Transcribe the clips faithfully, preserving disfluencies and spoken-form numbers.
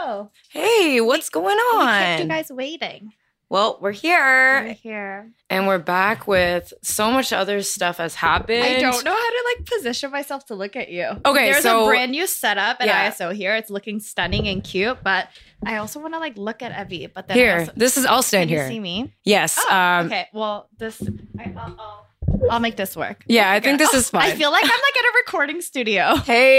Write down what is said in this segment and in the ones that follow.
Hello. Hey, what's going on? We kept you guys waiting. Well, we're here. We're here. And we're back with so much other stuff has happened. I don't know how to like position myself to look at you. Okay, There's so a brand new setup and yeah. I S O here. It's looking stunning and cute, but I also want to like look at Evie. But then here, also, this is I'll stand can here. You see me? Yes. Oh, um, okay. Well, this I, I'll, I'll, I'll make this work. Yeah, I think this is fine. I feel like I'm like at a recording studio.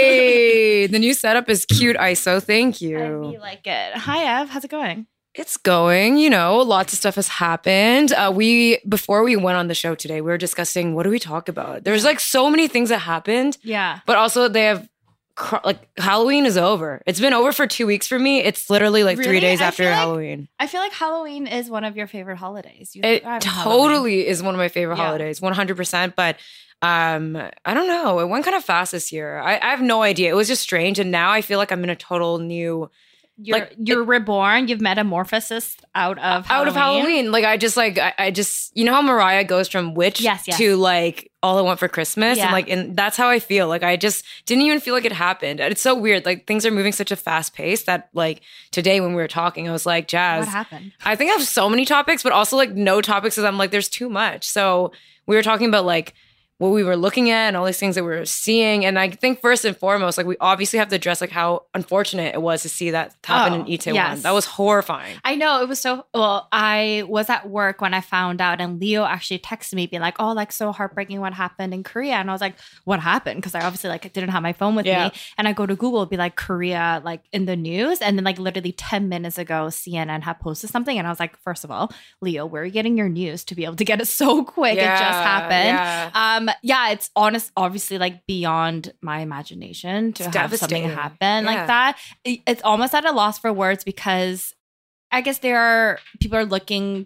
Hey, the new setup is cute, I S O. Thank you. I really like it. Hi, Ev. How's it going? It's going, you know, lots of stuff has happened. Uh, we, before we went on the show today, we were discussing, what do we talk about? There's like so many things that happened. Yeah. But also they have, cr- like Halloween is over. It's been over for two weeks for me. It's literally like Really? three days I after feel like- Halloween. I feel like Halloween is one of your favorite holidays. You It thrive on Halloween. totally is one of my favorite Yeah. holidays, one hundred percent. But um, I don't know. It went kind of fast this year. I, I have no idea. It was just strange. And now I feel like I'm in a total new... You're Like, you're reborn. You've metamorphosis out of out of Halloween. Like I just like I, I just you know how Mariah goes from witch Yes, yes. to like all I want for Christmas Yeah. and like and that's how I feel. Like I just didn't even feel like it happened. And it's so weird. Like things are moving such a fast pace that like today when we were talking, I was like, Jazz, What happened? I think I have so many topics, but also like no topics because I'm like, there's too much. So we were talking about like what we were looking at and all these things that we were seeing. And I think first and foremost, like we obviously have to address like how unfortunate it was to see that happen Oh, in Itaewon. yes. That was horrifying. I know it was so well. I was at work when I found out, and Leo actually texted me, being like, "Oh, like so heartbreaking what happened in Korea." And I was like, "What happened?" Because I obviously like didn't have my phone with Yeah. me, and I go to Google, be like Korea, like in the news, and then like literally ten minutes ago, C N N had posted something, and I was like, first of all, Leo, where are you getting your news to be able to get it so quick? Yeah, it just happened. yeah. Um, yeah, it's honest, obviously like beyond my imagination to It's have something devastating. happen Yeah. like that. It- It's almost at a loss for words because I guess there are people are looking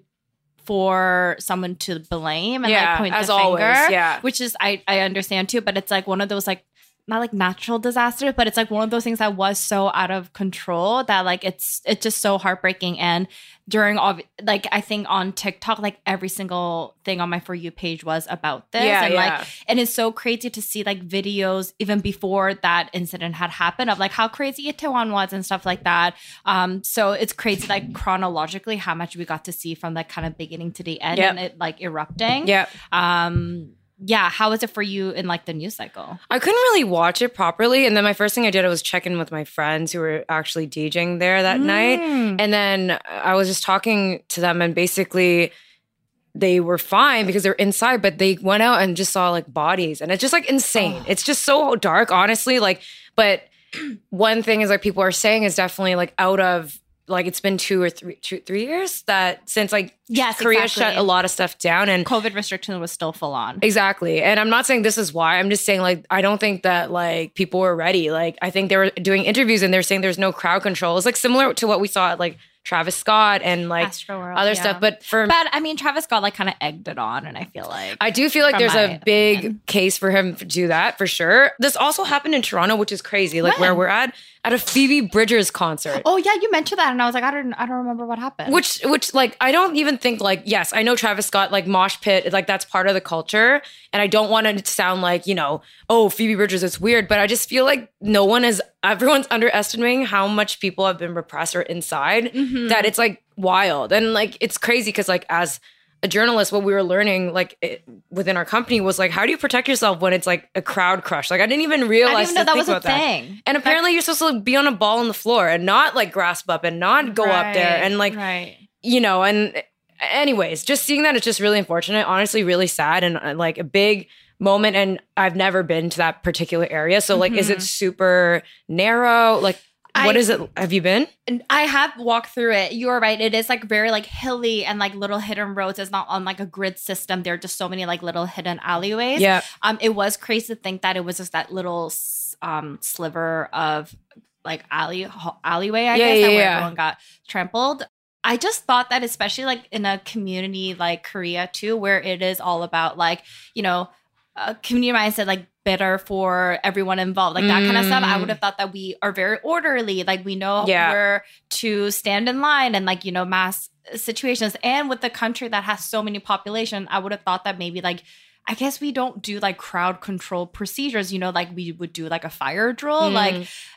for someone to blame and Yeah, like point as the always, finger, yeah. which is I I understand too, but it's like one of those like not like natural disasters, but it's like one of those things that was so out of control that like it's it's just so heartbreaking. And during all like I think on TikTok, like every single thing on my For You page was about this. Yeah, and yeah. like and it's so crazy to see like videos even before that incident had happened of like how crazy Itaewon was and stuff like that. Um, so it's crazy like chronologically how much we got to see from like kind of beginning to the end Yep. and it like erupting. Yeah. Um yeah, how was it for you in like the news cycle? I couldn't really watch it properly. And then my first thing I did was check in with my friends who were actually DJing there that night. Mm. And then I was just talking to them and basically they were fine because they're inside, but they went out and just saw like bodies. And it's just like insane. Oh. It's just so dark, honestly. Like, but one thing is like people are saying is definitely like out of like it's been two or three two, three years that since like Yes, Korea exactly. shut a lot of stuff down and COVID restriction was still full on. exactly. And I'm not saying this is why. I'm just saying like I don't think that like people were ready. Like I think they were doing interviews and they're saying there's no crowd control. It's like similar to what we saw at like Travis Scott and like Astroworld, other yeah. stuff. But for But I mean, Travis Scott like kind of egged it on, and I feel like I do feel like from there's my a big opinion. case for him to do that for sure. This also happened in Toronto, which is crazy. Like where When? we're at at a Phoebe Bridgers concert. Oh yeah, you mentioned that, and I was like, I don't, I don't remember what happened. Which, which, like, I don't even think, like, yes, I know Travis Scott, like, mosh pit, like, that's part of the culture. And I don't want it to sound like, you know, oh, Phoebe Bridgers, it's weird. But I just feel like no one is, everyone's underestimating how much people have been repressed or inside Mhm. that it's, like, wild. And, like, it's crazy because, like, as a journalist, what we were learning, like, it, within our company was, like, how do you protect yourself when it's, like, a crowd crush? Like, I didn't even I realize didn't even know to that think was a about that. thing. And apparently you're supposed to be on a ball on the floor and not, like, grasp up and not go up there. Right, And, like, right. you know, and anyways, just seeing that is just really unfortunate, honestly, really sad and uh, like a big moment. And I've never been to that particular area. So like, is it super narrow? Like, what I- is it? Have you been? And I have walked through it. You are right. It is like very like hilly and like little hidden roads. It's not on like a grid system. There are just so many like little hidden alleyways. Yeah. Um, it was crazy to think that it was just that little s- um sliver of like alley alleyway. I Yeah, guess yeah, that where yeah. everyone got trampled. I just thought that especially like in a community like Korea too, where it is all about like, you know, uh, community mindset, like better for everyone involved, like that kind of stuff. I would have thought that we are very orderly, like we know Yeah. where to stand in line and like, you know, mass situations. And with the country that has so many population, I would have thought that maybe like, I guess we don't do like crowd control procedures, you know, like we would do like a fire drill. Mm. Like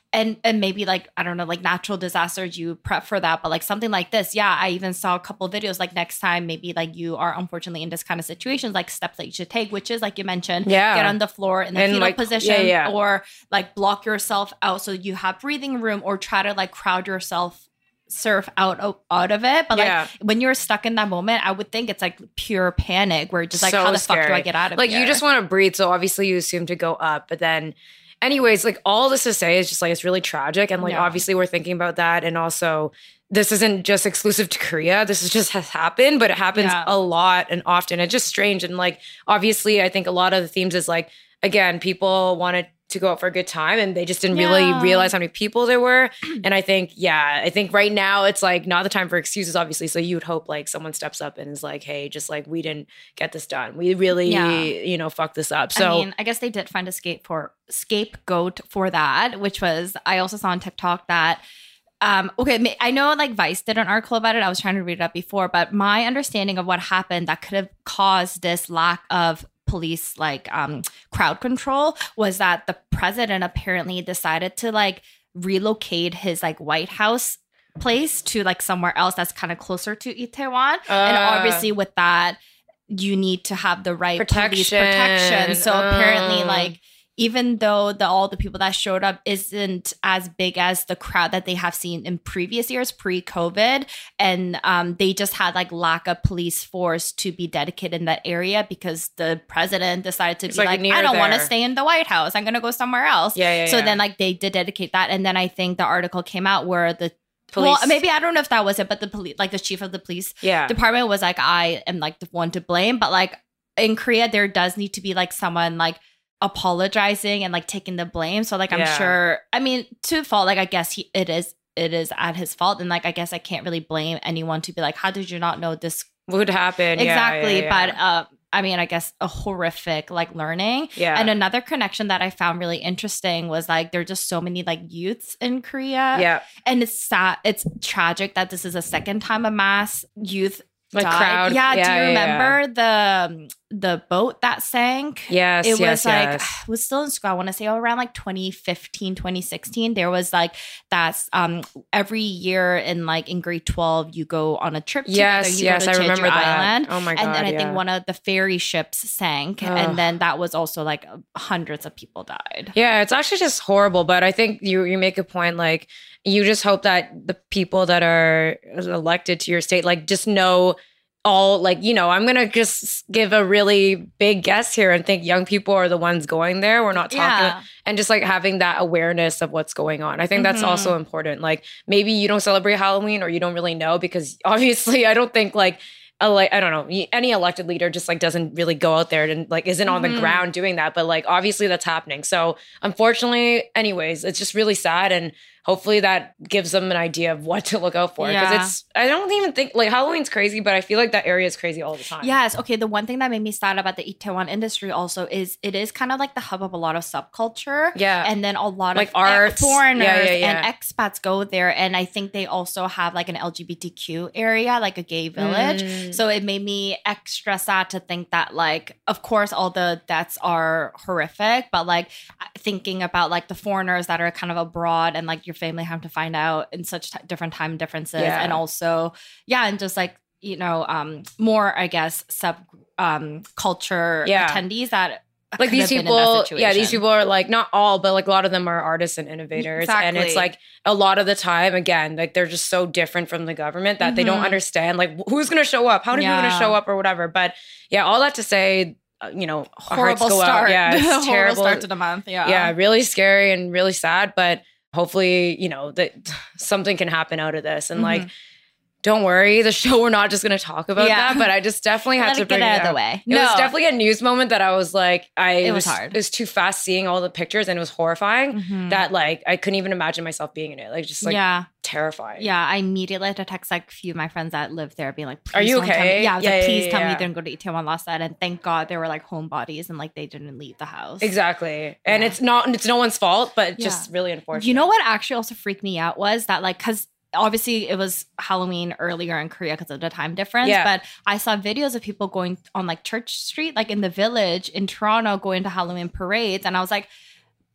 and and maybe like, I don't know, like natural disasters, you prep for that. But like something like this, yeah, I even saw a couple of videos like next time, maybe like you are unfortunately in this kind of situations, like steps that you should take, which is like you mentioned, Yeah. get on the floor in the And, fetal like, position yeah, yeah. or like block yourself out so you have breathing room, or try to like crowd yourself surf out of, out of it. But like Yeah. when you're stuck in that moment, I would think it's like pure panic where you're just like, So how the fuck do I scary. get out of like here? you just want to breathe, so obviously you assume to go up, but then anyways, like all this to say is just like it's really tragic, and like Yeah. obviously we're thinking about that, and also this isn't just exclusive to Korea. This is just has happened, but it happens Yeah. a lot and often. It's just strange, and like obviously I think a lot of the themes is like, again, people wanted to go out for a good time and they just didn't Yeah. really realize how many people there were. And I think, yeah, I think right now it's like not the time for excuses, obviously. So you would hope like someone steps up and is like, hey, just like we didn't get this done. We really, Yeah. you know, fucked this up. So I mean, I guess they did find a scape for scapegoat for that, which was, I also saw on TikTok that um okay, I know like Vice did an article about it. I was trying to read it up before, but my understanding of what happened that could have caused this lack of police like um crowd control was that the president apparently decided to like relocate his like White House place to like somewhere else that's kind of closer to Itaewon. And Uh. obviously with that you need to have the right police Protection. protection. So apparently Uh. like even though the all the people that showed up isn't as big as the crowd that they have seen in previous years pre-COVID, and um, they just had like lack of police force to be dedicated in that area because the president decided to It's, be like, like, near I don't want to there. stay in the White House. I'm going to go somewhere else. Yeah, yeah, so yeah. then like they did dedicate that. And then I think the article came out where the Police. well, maybe I don't know if that was it, but the police, like the chief of the police yeah. department was like, I am like the one to blame. But like in Korea, there does need to be like someone like apologizing and like taking the blame. So like I'm Yeah. sure, I mean, to fault, like I guess he it is it is at his fault. And like I guess I can't really blame anyone to be like, how did you not know this Would happen. Yeah, exactly? yeah, yeah. But uh I mean, I guess a horrific like learning. yeah. And another connection that I found really interesting was like there are just so many like youths in Korea. yeah. And it's sad, it's tragic that this is a second time a mass youth Like died. crowd. Yeah, do Yeah, you yeah, remember the um, the boat that sank? Yes. It was yes, like yes. it was still in school. I want to say around like twenty fifteen, twenty sixteen. There was like that's um every year in like in grade twelve you go on a trip together. Yes, You yes, go I to remember Jeju that. Island. Oh my god. And then I yeah. think one of the ferry ships sank, Ugh. and then that was also like hundreds of people died. Yeah, it's actually just horrible. But I think you you make a point. Like you just hope that the people that are elected to your state, like just know all, like, you know, I'm gonna just give a really big guess here and think young people are the ones going there. We're not talking, Yeah. and just like having that awareness of what's going on. I think that's Mhm. also important. Like maybe you don't celebrate Halloween or you don't really know, because obviously I don't think like. A, like I don't know, any elected leader just like doesn't really go out there and like isn't on the Mhm. ground doing that, but like obviously that's happening. So unfortunately, anyways, it's just really sad, and hopefully that gives them an idea of what to look out for, because Yeah. it's I don't even think like Halloween's crazy, but I feel like that area is crazy all the time. Yes. Okay. The one thing that made me sad about the Itaewon industry also is it is kind of like the hub of a lot of subculture. Yeah. And then a lot Like of arts. foreigners Yeah, yeah, yeah. and expats go there. And I think they also have like an L G B T Q area, like a gay village. Mm. So it made me extra sad to think that, like, of course, all the deaths are horrific, but like thinking about like the foreigners that are kind of abroad and like your family have to find out in such t- different time differences. Yeah. And also, yeah, and just like, you know, um, more, I guess, sub um, culture Yeah. attendees that like could these have been in that people, yeah, these situation. people are like not all, but like a lot of them are artists and innovators, and Exactly. it's like a lot of the time, again, like they're just so different from the government that they don't Mhm. understand like who's going to show up, how many people are going Yeah. to show up, or whatever. But yeah, all that to say, uh, you know, our hearts Horrible go start. out. Yeah, it's Horrible terrible. start to the month. Yeah. Yeah, really scary and really sad, but hopefully, you know, that something can happen out of this, and like. Mhm. Don't worry, the show, we're not just going to talk about Yeah. that, but I just definitely had Let to it bring get out it of the up. way. It was definitely a news moment that I was like, I It was, was hard. It was too fast seeing all the pictures, and it was horrifying Mhm. that like I couldn't even imagine myself being in it. Like just like yeah. terrifying. Yeah, I immediately had to text like a few of my friends that live there, being like, Are "Please you don't tell me-" okay? Yeah, I was Yeah, like, yeah, please yeah, tell me yeah. you didn't go to Itaewon last night. And thank God there were like homebodies and like they didn't leave the house. Exactly. And Yeah. it's not it's no one's fault, but Yeah. just really unfortunate. You know what actually also freaked me out was that like, because obviously it was Halloween earlier in Korea because of the time difference, Yeah. but I saw videos of people going on like Church Street, like in the village in Toronto, going to Halloween parades, and I was like,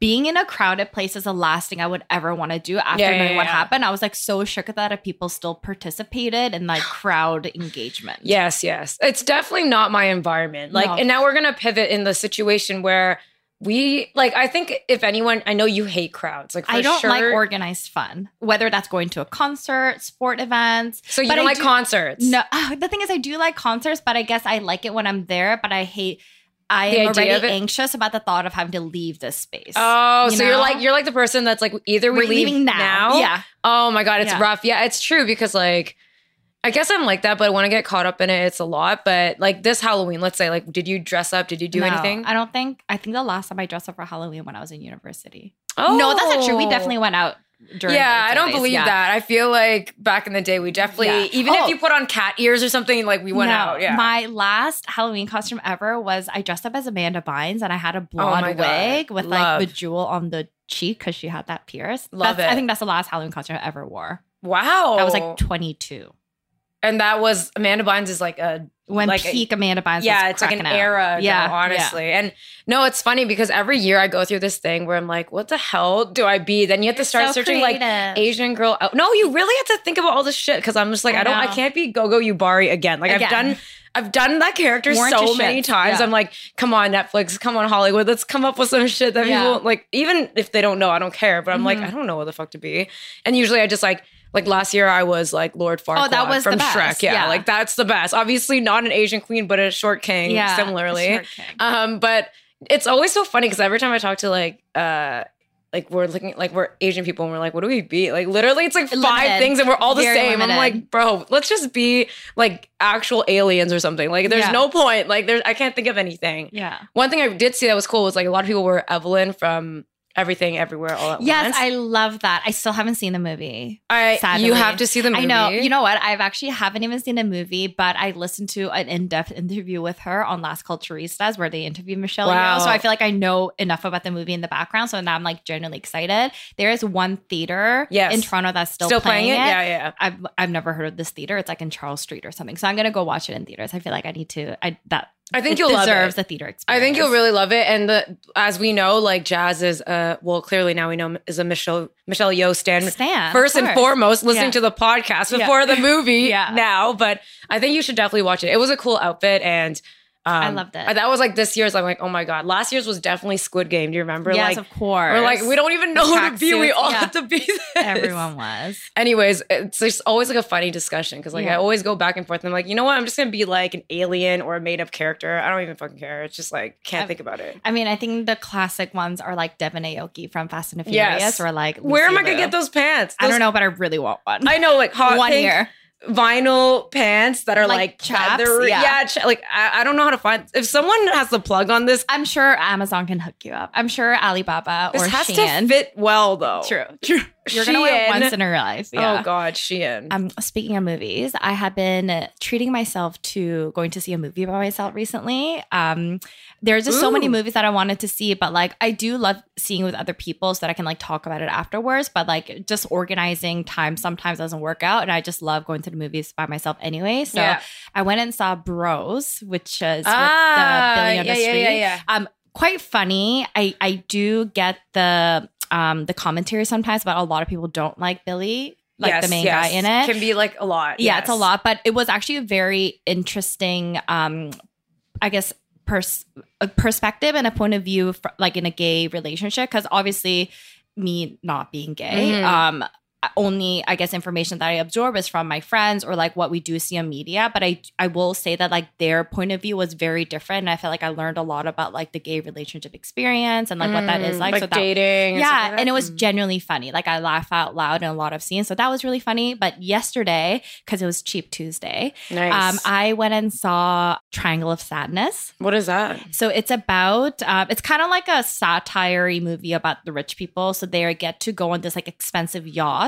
being in a crowded place is the last thing I would ever want to do after Yeah, yeah, knowing what yeah. happened. I was like so shook at that people still participated in like crowd engagement. Yes, yes. It's definitely not my environment. Like, No. and now we're going to pivot in the situation where we, like, I think if anyone, I know you hate crowds. Like, for I don't sure. like organized fun, whether that's going to a concert, sport events. So you But don't I like do- concerts? No, the thing is, I do like concerts, but I guess I like it when I'm there. But I hate. I The am idea already of it? anxious about the thought of having to leave this space. Oh, You so you're know? like, you're like the person that's like, either we We're leave leaving now. Yeah. Oh my God, it's Yeah. rough. Yeah, it's true because like, I guess I'm like that, but when I get caught up in it, it's a lot. But like this Halloween, let's say, like, did you dress up? Did you do No, anything? I don't think. I think the last time I dressed up for Halloween when I was in university. Oh, No, that's not true. We definitely went out during. Yeah, I the don't days, believe yeah. that. I feel like back in the day, we definitely, Yeah. even Oh. if you put on cat ears or something, like we went No, out. Yeah. My last Halloween costume ever was I dressed up as Amanda Bynes and I had a blonde my God. wig with Love. like the jewel on the cheek because she had that pierced. Love That's- it. I think that's the last Halloween costume I ever wore. Wow. I was like twenty-two. and that was Amanda Bynes is like a When like a- peak Amanda Bynes yeah, was it's like an cracking out. era. Yeah, Yeah, honestly. And no, it's funny because every year I go through this thing where I'm like, what the hell do I be? Then you have to start So searching like creative. Asian girl. Out. No, you really have to think about all this shit because I'm just like, I I, don't, I know. can't be Gogo Yubari again. Like I've Again. done. I've done that character Worn so to many shit. times. Yeah. I'm like, come on, Netflix, come on, Hollywood, let's come up with some shit that Yeah. people like. Even if they don't know, I don't care. But I'm like, Mhm. I don't know what the fuck to be. And usually I just like, like last year I was like Lord Farquaad Oh, that was from the best. Shrek. Yeah, Yeah. like that's the best. Obviously not an Asian queen, but a short king. Yeah, similarly. Short King. Um, but it's always so funny because every time I talk to like uh like we're looking like we're Asian people and we're like, what do we be? Like literally it's like five Limited. things and we're all the Very same. I'm limited. like, bro, let's just be like actual aliens or something. Like there's Yeah. no point. Like there's I can't think of anything. Yeah. One thing I did see that was cool was like a lot of people were Evelyn from Everything Everywhere All at Yes, Once. I love that. I still haven't seen the movie. I sadly. you have to see the movie. I know. You know what? I've actually haven't even seen the movie, but I listened to an in-depth interview with her on Las Culturistas where they interviewed Michelle Wow. Yeoh. So I feel like I know enough about the movie in the background. So now I'm like genuinely excited. There is one theater Yes. in Toronto that's still, Still playing it? it. Yeah, yeah. I've I've never heard of this theater. It's like in Charles Street or something. So I'm gonna go watch it in theaters. I feel like I need to. I that I think it you'll love deserves it. a theater I experience. think you'll really love it. And the as we know, like Jazz is uh well, clearly now we know is a Michelle Michelle Yeoh stan. Stan, of First and course. foremost, listening Yeah. to the podcast Yeah. before the movie Yeah. now. But I think you should definitely watch it. It was a cool outfit and um, I loved it. That was like this year's. I'm like, oh my God. Last year's was definitely Squid Game. Do you remember? Yes, like, of course. we're like, we don't even know who to be. We Tracksuits, all yeah. have to be this. Everyone was. Anyways, it's just always like a funny discussion because like Yeah. I always go back and forth. And I'm like, you know what? I'm just gonna be like an alien or a made up character. I don't even fucking care. It's just like can't I've- think about it. I mean, I think the classic ones are like Devin Aoki from Fast and the Furious, Yes. or like Where am I Lucy gonna Liu. get those pants? I Those- don't know, but I really want one. I know, like hot one pink year. vinyl pants that are Like like, chaps? leather- Yeah. yeah, cha- like I, I don't know how to find. If someone has the plug on this, I'm sure Amazon can hook you up. I'm sure Alibaba this or has Shein. to fit well though. True. True. You're gonna wear it Shein. once in your life. Yeah. Oh God, Shein. Um, speaking of movies, I have been treating myself to going to see a movie by myself recently. Um, there's just so many Ooh. movies that I wanted to see, but like I do love seeing with other people so that I can like talk about it afterwards. But like just organizing time sometimes doesn't work out, and I just love going to the movies by myself anyway. So Yeah. I went and saw Bros, which is Ah, with the Billy yeah, on the yeah, Street. yeah, yeah. Um, quite funny. I I do get the um the commentary sometimes, but a lot of people don't like Billy, like Yes, the main yes. guy in it. Can be like a lot. Yeah, yes. it's a lot, but it was actually a very interesting, um, I guess, pers- a perspective and a point of view, for, like in a gay relationship. Because obviously, me not being gay, Mhm. um, only I guess information that I absorb is from my friends or like what we do see on media. But I I will say that like their point of view was very different, and I felt like I learned a lot about like the gay relationship experience and like what that is Mm, like. like so that, dating. and stuff yeah, like that? and it was Mm. genuinely funny. Like I laugh out loud in a lot of scenes, so that was really funny. But yesterday, because it was Cheap Tuesday, nice. um, I went and saw Triangle of Sadness. what is that? So it's about, um, it's kind of like a satire movie about the rich people. So they get to go on this like expensive yacht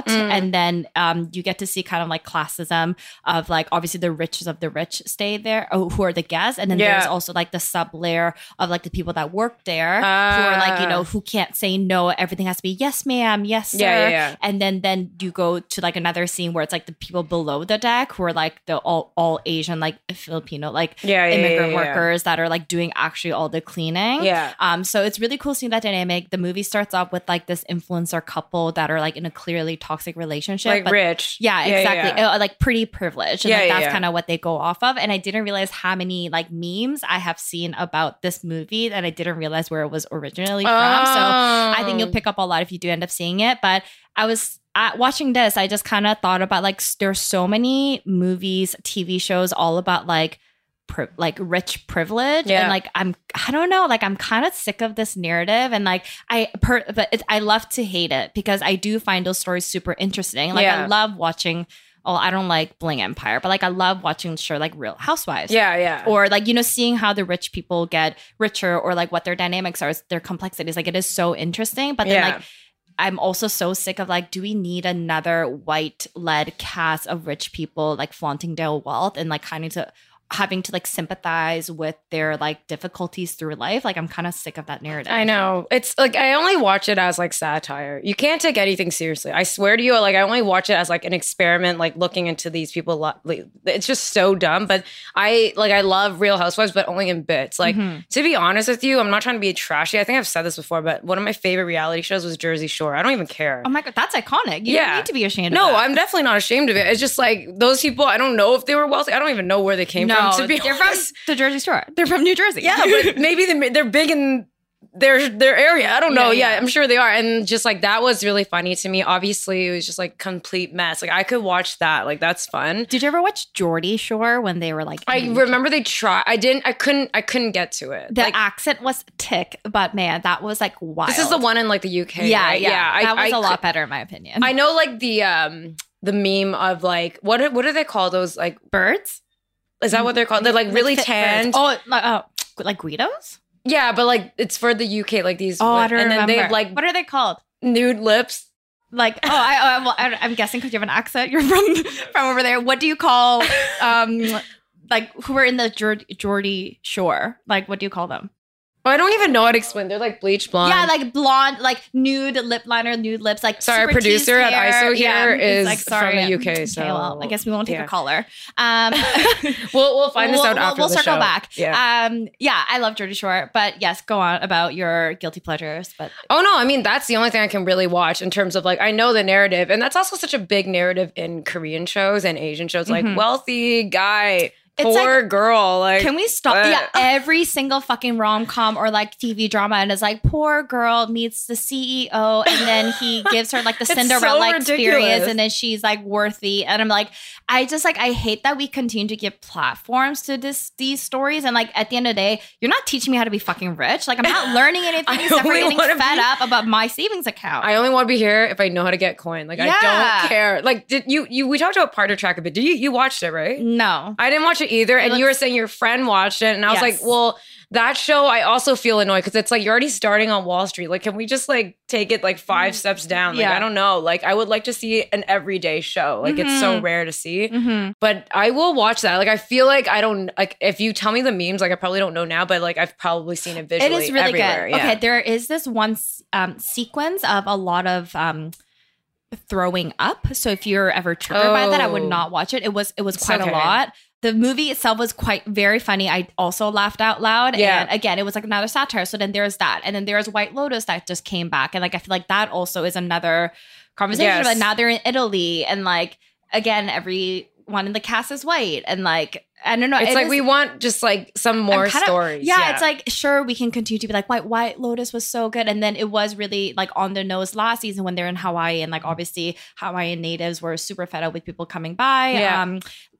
out. Mm. And then um, you get to see kind of like classism of like, obviously the richest of the rich stay there, oh, who are the guests. And then yeah. there's also like the sub layer of like the people that work there uh. who are like, you know, who can't say no. Everything has to be, yes, ma'am, yes, sir. Yeah, yeah, yeah. And then, then you go to like another scene where it's like the people below the deck who are like the all, all Asian, like Filipino, like yeah, yeah, immigrant yeah, yeah, yeah. workers that are like doing actually all the cleaning. Yeah. Um. So it's really cool seeing that dynamic. The movie starts off with like this influencer couple that are like in a clearly toxic relationship. Like but, rich. Yeah, yeah exactly. Yeah. Uh, like pretty privileged. And yeah, like, yeah, that's yeah. kind of what they go off of. And I didn't realize how many like memes I have seen about this movie that I didn't realize where it was originally oh. from. So I think you'll pick up a lot if you do end up seeing it. But I was at watching this, I just kind of thought about like there's so many movies, T V shows all about like Pri- like rich privilege yeah. and like I'm I don't know like I'm kind of sick of this narrative and like I per but it, I love to hate it because I do find those stories super interesting. Like yeah. I love watching oh I don't like Bling Empire, but like I love watching show like Real Housewives. Yeah, yeah. Or like, you know, seeing how the rich people get richer or like what their dynamics are, their complexities. Like it is so interesting. But then yeah. like I'm also so sick of like, do we need another white-led cast of rich people like flaunting their wealth and like kind of to having to like sympathize with their like difficulties through life? Like I'm kind of sick of that narrative. I know. It's like I only watch it as like satire. You can't take anything seriously. I swear to you, like I only watch it as like an experiment, like looking into these people. Like, it's just so dumb. But I like I love Real Housewives, but only in bits. Like mm-hmm. to be honest with you, I'm not trying to be trashy. I think I've said this before, but one of my favorite reality shows was Jersey Shore. I don't even care. Oh my God, that's iconic. You yeah. don't need to be ashamed no, of that. No, I'm definitely not ashamed of it. It's just like those people, I don't know if they were wealthy. I don't even know where they came no, from, to be they're honest. From the Jersey Shore. They're from New Jersey. Yeah, but maybe they're, they're big in their their area. I don't know. Yeah, yeah. yeah, I'm sure they are. And just like that was really funny to me. Obviously, it was just like complete mess. Like I could watch that. Like that's fun. Did you ever watch Geordie Shore when they were like? I remember they tried. I didn't. I couldn't. I couldn't get to it. The like, accent was tick, but man, that was like wild. This is the one in like the U K. Yeah, right? yeah. yeah. That I, was I, a lot better in my opinion. I know, like the um the meme of like what are, what do they call those like birds? Is that what they're called? They're like really like tanned. Oh, like, oh, like Guidos? Yeah, but like it's for the U K, like these. Oh, I don't and remember. then they have like what are they called? Nude lips. Like oh, I, I well, I, I'm guessing because you have an accent. You're from from over there. What do you call um like who are in the Geordie, Geordie Shore? Like what do you call them? Oh, I don't even know how to explain. They're like bleach blonde. Yeah, like blonde, like nude lip liner, nude lips. Like sorry, our producer at I S O here yeah, is like, sorry, from the U K. Okay, so well, I guess we won't take yeah. a caller. Um, we'll we'll find this we'll, out after we'll the circle show. back. Yeah, um, yeah. I love Jersey Shore, but yes, go on about your guilty pleasures. But oh no, I mean that's the only thing I can really watch in terms of like I know the narrative, and that's also such a big narrative in Korean shows and Asian shows, like mm-hmm. wealthy guy. It's Poor like, girl. Like, can we stop? Uh, yeah, every single fucking rom com or like T V drama, and it's like poor girl meets the C E O, and then he gives her like the Cinderella so experience, and then she's like worthy. And I'm like, I just like I hate that we continue to give platforms to this these stories, and like at the end of the day, you're not teaching me how to be fucking rich. Like I'm not learning anything except for getting fed be, up about my savings account. I only want to be here if I know how to get coin. Like yeah. I don't care. Like did you you we talked about Partner Track a bit? Did you you watched it right? No, I didn't watch it either, and looks, you were saying your friend watched it, and I was yes. like, well, that show I also feel annoyed because it's like you're already starting on Wall Street. Like, can we just like take it like five mm-hmm. steps down? Like, yeah. I don't know. Like, I would like to see an everyday show. Like, mm-hmm. it's so rare to see, mm-hmm. but I will watch that. Like, I feel like I don't like if you tell me the memes, like I probably don't know now, but like I've probably seen it visually. It is really everywhere. good. Yeah. Okay, there is this one um, sequence of a lot of. Um, throwing up. So if you're ever triggered oh. by that, I would not watch it. It was it was quite okay. a lot. The movie itself was quite very funny. I also laughed out loud. Yeah. And again, it was like another satire. So then there's that. And then there's White Lotus that just came back. And like I feel like that also is another conversation. Yes. But now they're in Italy. And like again, everyone in the cast is white. And like I don't know. It's it like is, we want just like some more kinda, stories. Yeah, yeah, it's like sure we can continue to be like White White Lotus was so good, and then it was really like on the nose last season when they're in Hawaii, and like obviously Hawaiian natives were super fed up with people coming by. Yeah. Um,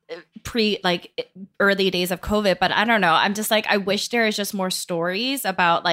pre like early days of COVID, but I don't know. I'm just like I wish there is just more stories about like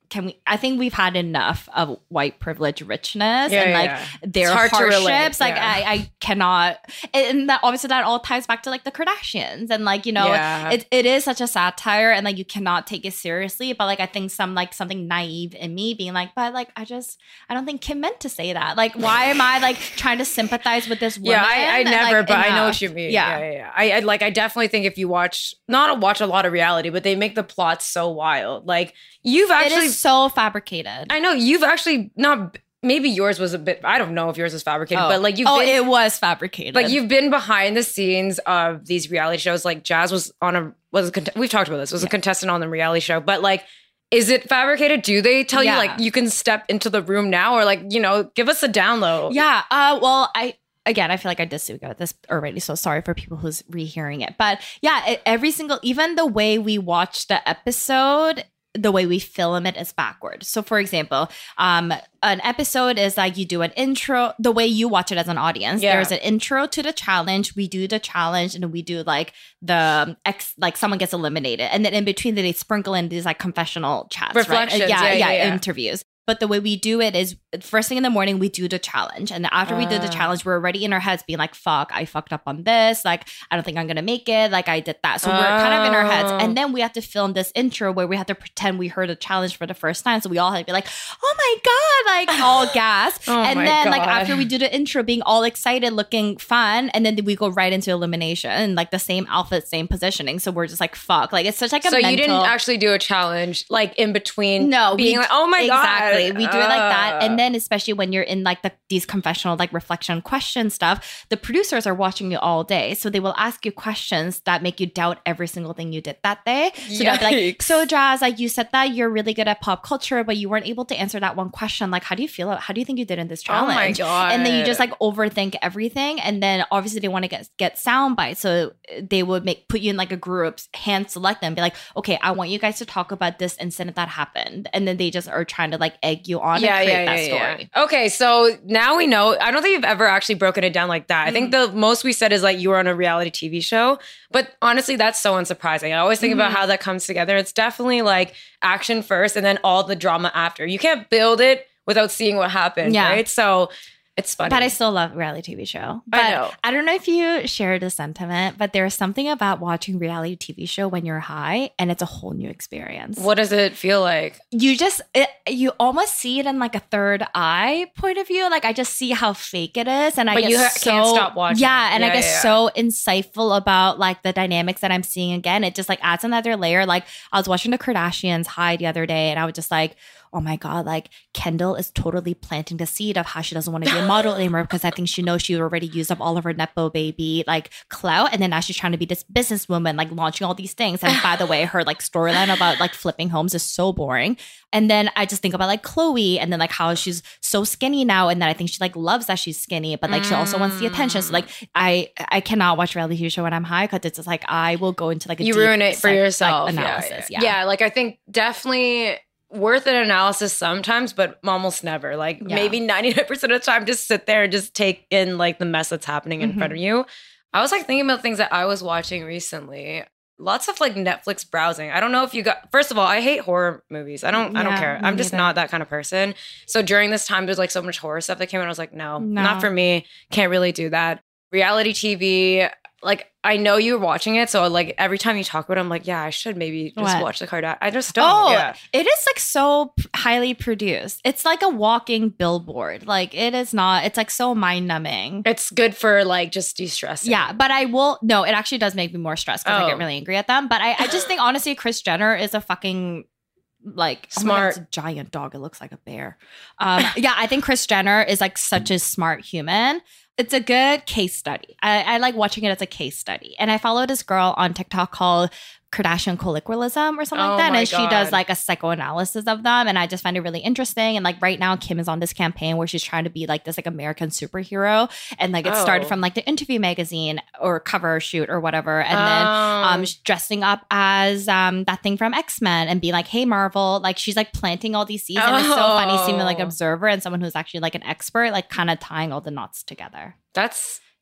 can we, I think we've had enough of white privilege richness Yeah, and yeah, like yeah. their It's hard to relate, hardships. Like yeah. I, I cannot, and that obviously that all ties back to like the Kardashians and like, you know, Yeah. it, it is such a satire and like you cannot take it seriously. But like I think some like something naive in me being like, but like I just, I don't think Kim meant to say that. Like, why am I like trying to sympathize with this woman? Yeah, I, I And, never, like, but I know enough. what you mean. Yeah. Yeah, yeah, yeah. I, I like. I definitely think if you watch, not watch a lot of reality, but they make the plots so wild. Like you've It actually, is so fabricated. I know you've actually not. Maybe yours was a bit. I don't know if yours was fabricated, Oh. but like you've oh, been, it was fabricated. but you've been behind the scenes of these reality shows. Like Jazz was on a was a, cont- we've talked about this. Was a contestant on the reality show, but like. Is it fabricated? Do they tell Yeah. you like you can step into the room now, or like you know, give us a download? Yeah. Uh, well, I again, I feel like I did speak about this already, so sorry for people who's rehearing it. But yeah, it, every single, even the way we watch the episode, the way we film it is backward. So, for example, um, an episode is like you do an intro. The way you watch it as an audience, Yeah. there's an intro to the challenge. We do the challenge, and we do like the ex, like someone gets eliminated, and then in between, they sprinkle in these like confessional chats, right? Reflections, Uh, yeah, yeah, yeah, yeah, yeah. interviews. But the way we do it is first thing in the morning, we do the challenge. And after we do the Ah. challenge, we're already in our heads being like, fuck, I fucked up on this. Like, I don't think I'm going to make it. Like, I did that. So we're kind of in our heads. Oh. And then we have to film this intro where we have to pretend we heard a challenge for the first time. So we all have to be like, oh my God, like all gas. Oh and my then like God. after we do the intro, being all excited, looking fun. And then we go right into elimination and like the same outfit, same positioning. So we're just like, fuck. Like, it's such like a So mental- you didn't actually do a challenge like in between? No, being we- like, oh my exactly. god, We do it like that, Uh. and then especially when you're in like the these confessional like reflection question stuff, the producers are watching you all day, so they will ask you questions that make you doubt every single thing you did that day. So they'll be like, Yikes. "So Jazz, like you said that you're really good at pop culture, but you weren't able to answer that one question. Like, how do you feel? How do you think you did in this Oh my challenge?" God. And then you just like overthink everything, and then obviously they want to get get sound bites, so they would make put you in like a group, hand select them, be like, "Okay, I want you guys to talk about this incident that happened," and then they just are trying to like egg you on and create that story. Okay, so now we know. I don't think you've ever actually broken it down like that. I think the most we said is like you were on a reality T V show, but honestly, that's so unsurprising. I always think about how that comes together. It's definitely like action first and then all the drama after. You can't build it without seeing what happened, Yeah. right? So it's funny. But I still love reality T V show. But I know. I don't know if you share the sentiment, but there's something about watching reality T V show when you're high, and it's a whole new experience. What does it feel like? You just it, you almost see it in like a third eye point of view. Like I just see how fake it is, and I But get you ha- so, can't stop watching. Yeah, and I Yeah, get yeah, yeah. so insightful about like the dynamics that I'm seeing again. It just like adds another layer. Like I was watching the Kardashians high the other day, and I was just like, oh my God, like Kendall is totally planting the seed of how she doesn't want to be a model anymore because I think she knows she already used up all of her Nepo baby like clout. And then now she's trying to be this businesswoman, like launching all these things. And by the way, her like storyline about like flipping homes is so boring. And then I just think about like Chloe and then like how she's so skinny now. And then I think she like loves that she's skinny, but like she also wants the attention. So like I I cannot watch reality T V show when I'm high because it's just like I will go into like a You deep ruin it for psych- yourself. like, Yeah, analysis. yeah. Yeah. yeah, like I think definitely worth an analysis sometimes, but almost never. Like Yeah. maybe ninety-nine percent of the time, just sit there and just take in like the mess that's happening in Mhm. front of you. I was like thinking about things that I was watching recently. Lots of like Netflix browsing. I don't know if you got, first of all, I hate horror movies. I don't, I don't Yeah, care. me I'm just neither. not that kind of person. So during this time, there's like so much horror stuff that came out. I was like, no, No. not for me. Can't really do that. Reality T V, like I know you were watching it. So like every time you talk about it, I'm like, yeah, I should maybe just What? watch the Kardashians. I just don't. Oh, yeah. it is like so p- highly produced. It's like a walking billboard. Like it is not, it's like so mind numbing. It's good for like just de-stressing. Yeah, but I will, no, it actually does make me more stressed because I Oh. get really angry at them. But I, I just think honestly, Kris Jenner is a fucking like oh my God, Smart. it's a giant dog. It looks like a bear. Um, yeah, I think Kris Jenner is like such a smart human. It's a good case study. I, I like watching it as a case study. And I follow this girl on TikTok called Kardashian Colloquialism or something Oh like that. my And she does God. like a psychoanalysis of them. And I just find it really interesting. And like right now, Kim is on this campaign where she's trying to be like this like American superhero. And like it started Oh. from like the Interview magazine or cover shoot or whatever. And then Oh. um she's dressing up as um that thing from X-Men and being like, hey Marvel. Like she's like planting all these seeds. And it's so funny seeing like Oh. observer and someone who's actually like an expert, like kind of tying all the knots together. That's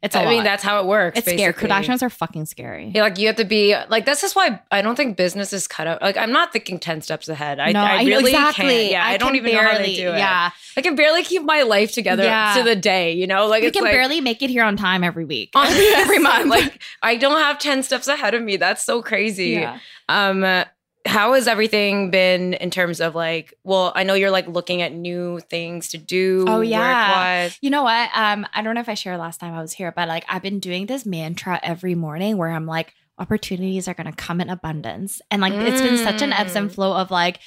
It's a I lot. mean, that's how it works. It's scary. basically. Kardashians are fucking scary. Yeah, like you have to be like that's just why I don't think business is cut out. Like I'm not thinking ten steps ahead. I, No, I I know really exactly. can't. Yeah, I, I don't can even know how they barely- do it. yeah. I can barely keep my life together Yeah. to the day. You know, like We it's can like, barely make it here on time every week. Honestly, every month. Like I don't have ten steps ahead of me. That's so crazy. Yeah. Um, uh, how has everything been in terms of like? Well, I know you're like looking at new things to do. Oh, yeah. work-wise. You know what? Um, I don't know if I shared last time I was here, but like I've been doing this mantra every morning where I'm like, opportunities are gonna come in abundance. And like it's been such an ebbs and Mm. flow of like,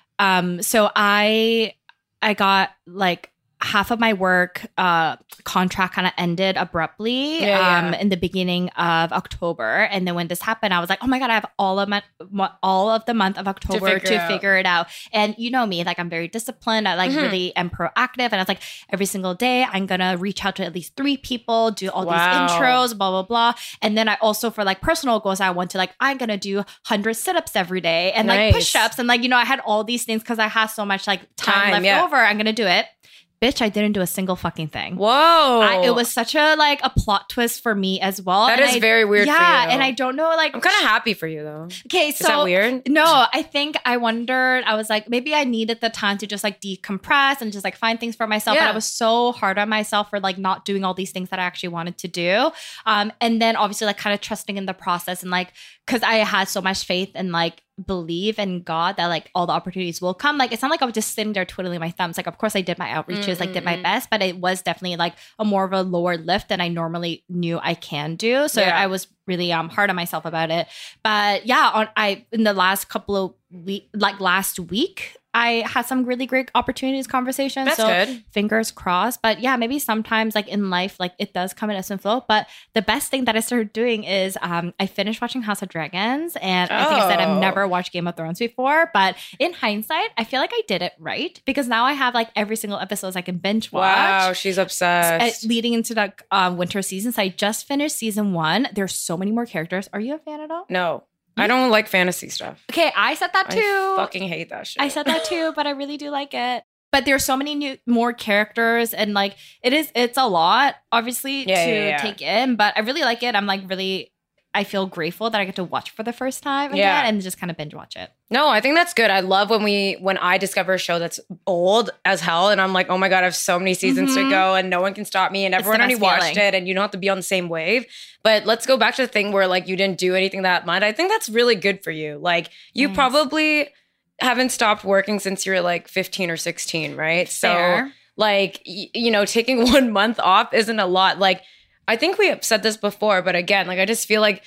um, so I I got like half of my work uh contract kind of ended abruptly Yeah, um yeah. in the beginning of October. And then when this happened, I was like, oh my God, I have all of my mo- all of the month of October figure to it out. figure it out. And you know me, like I'm very disciplined. I like Mhm. really am proactive. And I was like, every single day I'm gonna reach out to at least three people, do all Wow. these intros, blah, blah, blah. And then I also for like personal goals, I want to like, I'm gonna do one hundred sit-ups every day and like Nice. push-ups. And like, you know, I had all these things because I had so much like time, Time, left yeah. over. I'm gonna do it. Bitch, I didn't do a single fucking thing. Whoa! I, it was such a like a plot twist for me as well. That And is I- very weird for Yeah, you. and I don't know like I'm kind of happy for you though. okay. Is So that weird? no, I think I wondered. I was like, maybe I needed the time to just like decompress and just like find things for myself. But Yeah. I was so hard on myself for like not doing all these things that I actually wanted to do. Um, and then obviously like kind of trusting in the process and like because I had so much faith and like believe in God that like all the opportunities will come. Like it's not like I was just sitting there twiddling my thumbs. Like of course I did my outreaches, like did my Mm-mm-mm. best, but it was definitely like a more of a lower lift than I normally knew I can do. So Yeah. I was really um hard on myself about it. But yeah, on I in the last couple of week, like last week, I had some really great opportunities, conversations. That's so good. fingers crossed. But yeah, maybe sometimes like in life, like it does come in ebb and flow. But the best thing that I started doing is um I finished watching House of Dragons, and I think I said Oh. I've never watched Game of Thrones before. But in hindsight, I feel like I did it right because now I have like every single episode I can binge watch. Wow, she's obsessed. Uh, leading into the um, winter season. So I just finished season one. There's so many more characters. Are you a fan at all? no, I don't like fantasy stuff. Okay, I said that too. I fucking hate that shit. I said that too, but I really do like it. But there's so many new more characters and like it is it's a lot obviously Yeah, to yeah, yeah. take in, but I really like it. I'm like really I feel grateful that I get to watch for the first time again Yeah. and just kind of binge watch it. No, I think that's good. I love when we when I discover a show that's old as hell and I'm like, oh my God, I have so many seasons Mhm. to go and no one can stop me and It's everyone the already best watched feeling. it and you don't have to be on the same wave. But let's go back to the thing where like you didn't do anything that month. I think that's really good for you. Like you Thanks. probably haven't stopped working since you were like fifteen or sixteen, right? So Fair. like y- you know, taking one month off isn't a lot. Like I think we have said this before, but again, like I just feel like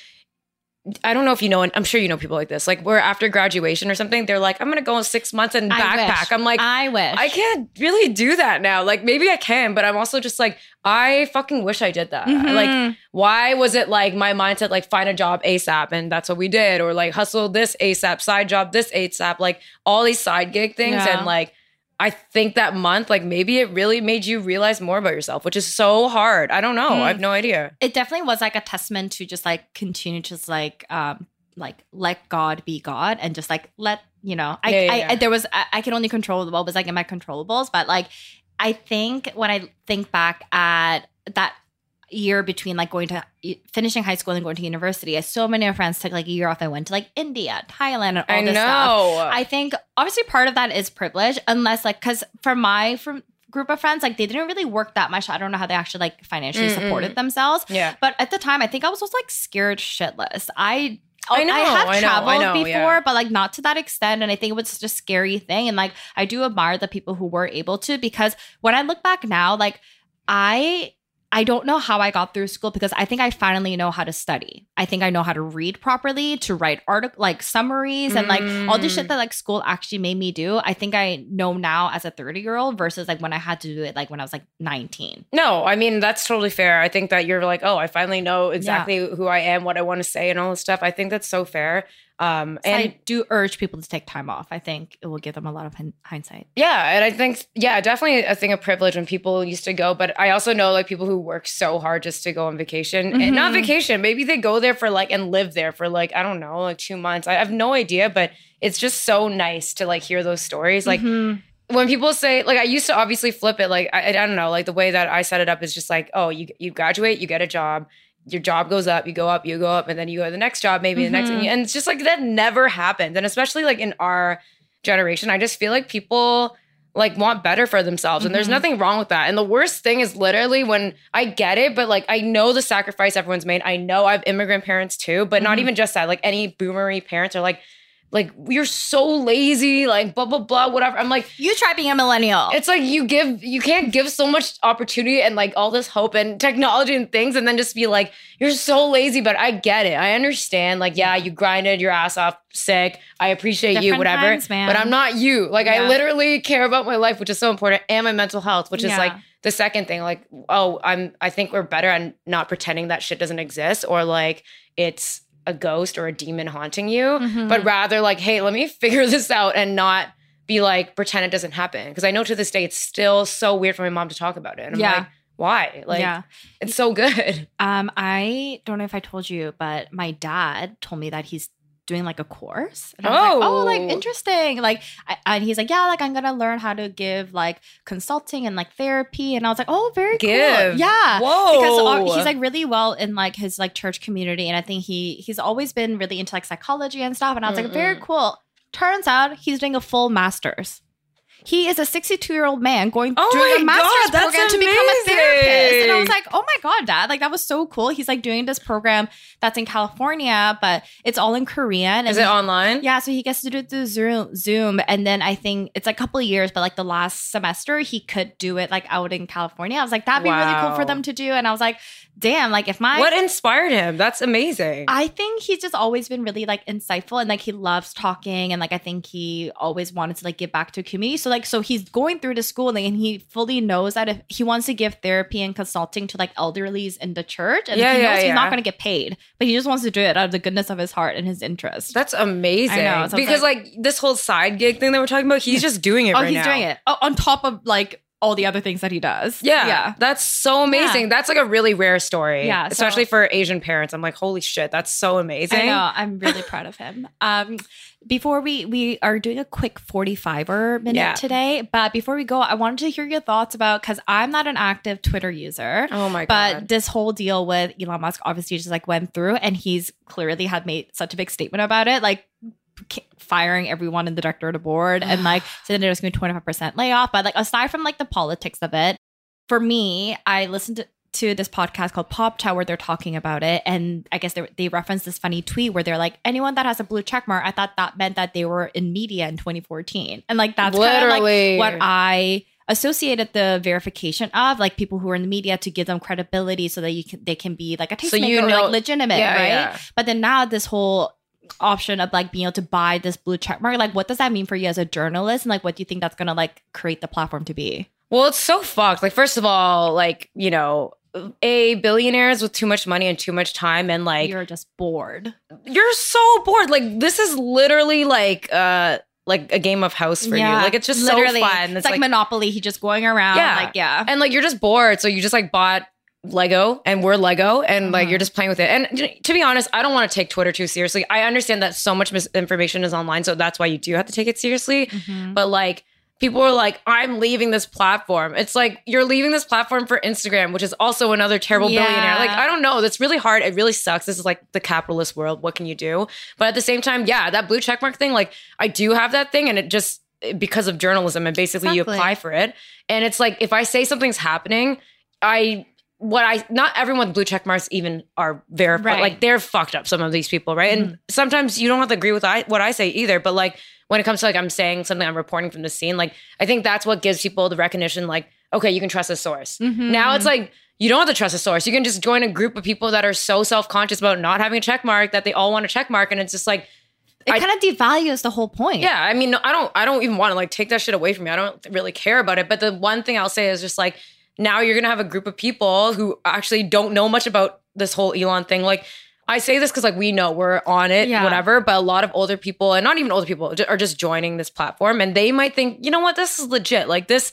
I don't know if you know, and I'm sure you know people like this. Like, where after graduation or something, they're like, "I'm gonna go in six months and I backpack." wish. I'm like, I wish. I can't really do that now. Like, maybe I can, but I'm also just like, I fucking wish I did that. Mhm. Like, why was it like my mindset, like find a job ASAP, and that's what we did, or like hustle this ASAP, side job this ASAP, like all these side gig things, Yeah. and like. I think that month, like maybe it really made you realize more about yourself, which is so hard. I don't know. Mm. I have no idea. It definitely was like a testament to just like continue to just like um like let God be God and just like let you know I, Yeah, yeah, I, yeah. I there was I, I can only control what was like in my controllables, but like I think when I think back at that year between like going to finishing high school and going to university, I so many of my friends took like a year off and went to like India, Thailand, and all I this know. stuff. I think obviously part of that is privilege, unless like because for my from group of friends, like they didn't really work that much. I don't know how they actually like financially Mm-mm. supported themselves. yeah. But at the time, I think I was just like scared shitless. I I know, I have I know, traveled I know, before, yeah. but like not to that extent. And I think it was such a scary thing. And like I do admire the people who were able to, because when I look back now, like I I don't know how I got through school, because I think I finally know how to study. I think I know how to read properly, to write article like summaries and like all the shit Mm. that like school actually made me do. I think I know now as a thirty year old versus like when I had to do it like when I was like nineteen. No, I mean, that's totally fair. I think that you're like, oh, I finally know exactly who I am, what I want to say, and all this stuff. I think that's so fair. Um, So and I do urge people to take time off. I think it will give them a lot of hin- hindsight. yeah, and I think, yeah, definitely a thing of privilege when people used to go. But I also know like people who work so hard just to go on vacation. And not Mhm. vacation, maybe they go there for like and live there for like, I don't know, like two months. I have no idea, but it's just so nice to like hear those stories. Like, Mhm. when people say, like, I used to obviously flip it. Like, I, I don't know, like the way that I set it up is just like, oh, you you graduate, you get a job, your job goes up, you go up, you go up, and then you go to the next job, maybe mm-hmm. the next, and, and it's just like that never happened. And especially like in our generation, I just feel like people like want better for themselves, mm-hmm. and there's nothing wrong with that. And the worst thing is literally when I get it, but like I know the sacrifice everyone's made. I know I have immigrant parents too, but mm-hmm. not even just that. Like any boomery parents are like, like, you're so lazy, like, blah, blah, blah, whatever. I'm like... You try being a millennial. It's like you give... You can't give so much opportunity and, like, all this hope and technology and things and then just be like, you're so lazy, but I get it. I understand. Like, yeah, you grinded your ass off sick. I appreciate Different you, whatever. Times, man. But I'm not you. Like, yeah. I literally care about my life, which is so important, and my mental health, which yeah. is, like, the second thing. Like, oh, I'm... I think we're better at not pretending that shit doesn't exist or, like, it's... a ghost or a demon haunting you, mm-hmm. but rather like, hey, let me figure this out and not be like, pretend it doesn't happen. Because I know to this day, it's still so weird for my mom to talk about it. And I'm yeah. like, why? Like, yeah. it's so good. Um, I don't know if I told you, but my dad told me that he's doing like a course. And I was oh. like, oh, like interesting. Like, I, and he's like, yeah, like I'm going to learn how to give like consulting and like therapy. And I was like, oh, very give. cool. Yeah. Whoa. Because he's like really well in like his like church community. And I think he, he's always been really into like psychology and stuff. And I was Mm-mm. like, very cool. Turns out he's doing a full master's. He is a sixty-two-year-old man going oh doing a master's God, program to become a therapist. And I was like, oh my God, Dad. Like, that was so cool. He's like doing this program that's in California, but it's all in Korean. Is and it online? Yeah. So he gets to do it through Zoom. And then I think it's like a couple of years, but like the last semester, he could do it like out in California. I was like, that'd be wow. really cool for them to do. And I was like, damn, like if my... What inspired him? That's amazing. I think he's just always been really like insightful and like he loves talking. And like I think he always wanted to like give back to a community. So like, so he's going through the schooling and he fully knows that if he wants to give therapy and consulting to like elderlies in the church and yeah, he knows yeah, he's yeah. not going to get paid, but he just wants to do it out of the goodness of his heart and his interest. That's amazing. I know. So because like, like this whole side gig thing that we're talking about, he's just doing it oh, right he's now. doing it. Oh, on top of like all the other things that he does. Yeah. Yeah. That's so amazing. Yeah. That's like a really rare story. Yeah. Especially so, for Asian parents. I'm like, holy shit, that's so amazing. I know. I'm really proud of him. Um, before we, we are doing a quick forty-five-er minute yeah. today, but before we go, I wanted to hear your thoughts about, because I'm not an active Twitter user. Oh my God. But this whole deal with Elon Musk obviously just like went through and he's clearly had made such a big statement about it. Like, firing everyone in the director of the board and like saying there's going to be twenty-five percent layoff. But like aside from like the politics of it, for me, I listened to, to this podcast called Pop Chat where they're talking about it. And I guess they, they referenced this funny tweet where they're like, anyone that has a blue check mark, I thought that meant that they were in media in twenty fourteen. And like that's kind of like what I associated the verification of, like people who are in the media to give them credibility so that you can they can be like a tastemaker so you know, or like legitimate, yeah, right? Yeah. But then now this whole option of like being able to buy this blue check mark, like what does that mean for you as a journalist, and like what do you think that's gonna like create the platform to be? Well, it's so fucked. Like, first of all, like, you know, a billionaires with too much money and too much time, and like you're just bored. You're so bored. Like, this is literally like uh like a game of house for yeah, you. Like, it's just literally so fun. It's, it's like, like Monopoly. He's just going around. Yeah. Like, yeah. And like you're just bored. So you just like bought Lego and we're Lego and like uh-huh. you're just playing with it. And to be honest, I don't want to take Twitter too seriously. I understand that so much misinformation is online, so that's why you do have to take it seriously. Mm-hmm. But like people are like, I'm leaving this platform. It's like you're leaving this platform for Instagram, which is also another terrible yeah. billionaire. Like, I don't know. That's really hard. It really sucks. This is like the capitalist world. What can you do? But at the same time, yeah, that blue checkmark thing, like I do have that thing, and it just because of journalism and basically exactly. you apply for it. And it's like if I say something's happening, I What I, not everyone with blue check marks even are verified. Right. Like they're fucked up, some of these people, right? Mm-hmm. And sometimes you don't have to agree with I, what I say either. But like when it comes to like I'm saying something, I'm reporting from the scene, like I think that's what gives people the recognition, like, okay, you can trust a source. Mm-hmm. Now it's like, you don't have to trust a source. You can just join a group of people that are so self-conscious about not having a check mark that they all want a check mark. And it's just like, it kind of devalues the whole point. Yeah. I mean, I don't, I don't even want to like take that shit away from me. I don't really care about it. But the one thing I'll say is just like, now you're going to have a group of people who actually don't know much about this whole Elon thing. Like, I say this because, like, we know we're on it, yeah. whatever, but a lot of older people, and not even older people, are just joining this platform, and they might think, you know what, this is legit. Like, this,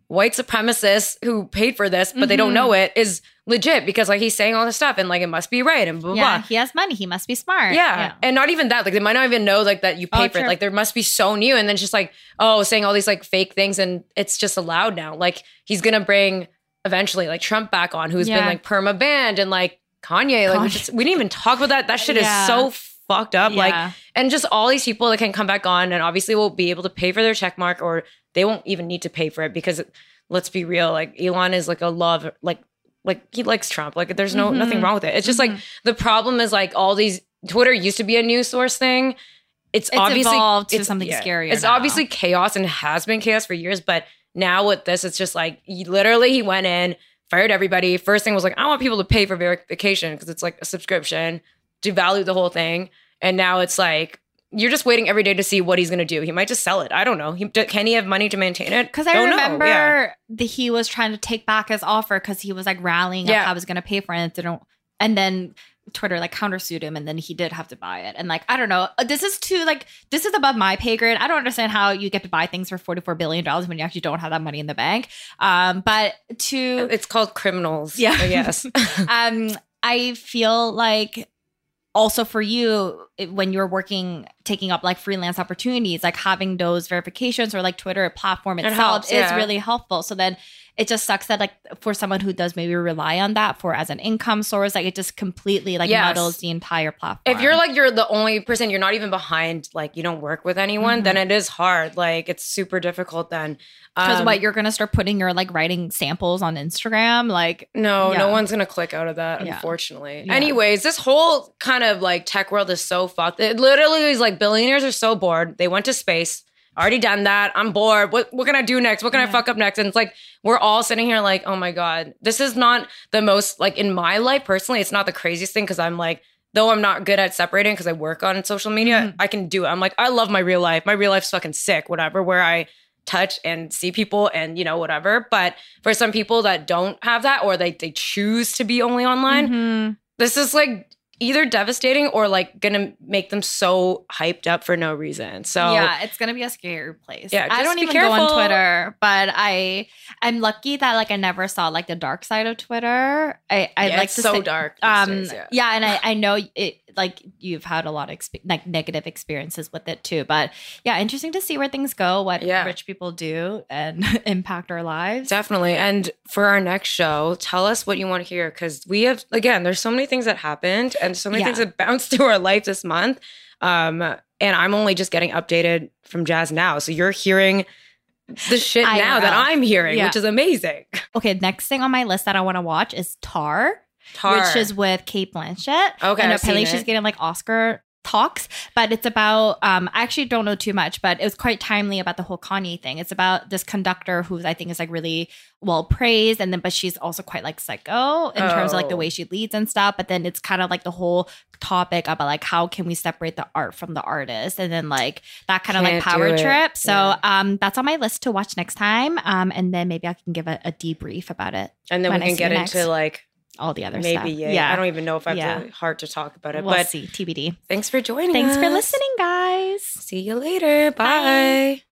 white supremacist who paid for this, but mm-hmm. they don't know it, is legit because like he's saying all this stuff and like it must be right and blah, blah, yeah, blah. He has money. He must be smart. Yeah. yeah. And not even that. Like they might not even know like that you pay oh, for true. it. Like there must be so new. And then just like, oh, saying all these like fake things and it's just allowed now. Like he's going to bring eventually like Trump back on who's yeah. been like perma banned and like Kanye. Like Kanye. We, just, we didn't even talk about that. That shit yeah. is so fucked up. Yeah. Like, and just all these people that can come back on and obviously will be able to pay for their check mark or they won't even need to pay for it because it, let's be real. Like Elon is like a love, like, like he likes Trump. Like there's no, mm-hmm. nothing wrong with it. It's just mm-hmm. like the problem is like all these, Twitter used to be a news source thing. It's, it's obviously evolved to it's, something yeah, scarier. It's now. obviously chaos and has been chaos for years. But now with this, it's just like he, literally he went in, fired everybody. First thing was like, I want people to pay for verification because it's like a subscription, devalue the whole thing. And now it's like, you're just waiting every day to see what he's going to do. He might just sell it. I don't know. He, can he have money to maintain it? Because I don't remember yeah. that he was trying to take back his offer because he was like rallying yeah. up how he was going to pay for it. And, and then Twitter like countersued him and then he did have to buy it. And like, I don't know. This is too like, this is above my pay grade. I don't understand how you get to buy things for forty-four billion dollars when you actually don't have that money in the bank. Um, but to... It's called criminals. Yeah. Yes. um, I feel like... Also for you, it, when you're working, taking up like freelance opportunities, like having those verifications or like Twitter platform itself it helps, is yeah. really helpful. So then it just sucks that like for someone who does maybe rely on that for as an income source, like it just completely like yes. muddles the entire platform. If you're like, you're the only person, you're not even behind, like you don't work with anyone, mm-hmm. then it is hard. Like it's super difficult then. Because um, what, you're going to start putting your like writing samples on Instagram? Like No, yeah. no one's going to click out of that, yeah. unfortunately. Yeah. Anyways, this whole kind of like tech world is so fucked. It literally is like billionaires are so bored. They went to space. Already done that. I'm bored. What what can I do next? What can yeah. I fuck up next? And it's like, we're all sitting here like, oh my God, this is not the most, like in my life personally, it's not the craziest thing because I'm like, though I'm not good at separating because I work on social media, mm-hmm. I can do it. I'm like, I love my real life. My real life's fucking sick, whatever, where I touch and see people and, you know, whatever. But for some people that don't have that or they, they choose to be only online, mm-hmm. this is like either devastating or like gonna make them so hyped up for no reason. So yeah, it's gonna be a scary place. Yeah, I don't even careful. go on Twitter, but I I'm lucky that like I never saw like the dark side of Twitter. I I yeah, like it's to so say, dark. Um, days, yeah. yeah, and I I know it like you've had a lot of exp- like negative experiences with it too. But yeah, interesting to see where things go, what yeah. rich people do, and impact our lives. Definitely. And for our next show, tell us what you want to hear because we have again, there's so many things that happened and so many yeah. things that bounced through our life this month. Um, and I'm only just getting updated from Jazz now. So you're hearing the shit I now know. that I'm hearing, Yeah. which is amazing. Okay, next thing on my list that I want to watch is Tar, Tar. which is with Kate Blanchett. Okay, and I've apparently seen she's it. getting like Oscar talks, but it's about um I actually don't know too much, but it was quite timely about the whole Kanye thing. It's about this conductor who I think is like really well praised, and then but she's also quite like psycho in oh. terms of like the way she leads and stuff. But then it's kind of like the whole topic about like how can we separate the art from the artist, and then like that kind of like power trip. So yeah. um that's on my list to watch next time. Um and then maybe I can give a, a debrief about it, and then we can get into like all the other maybe stuff. yeah. yeah. I don't even know if I have yeah. the heart to talk about it. We'll but see. T B D. Thanks for joining Thanks us. for listening, guys. See you later. Bye. Bye.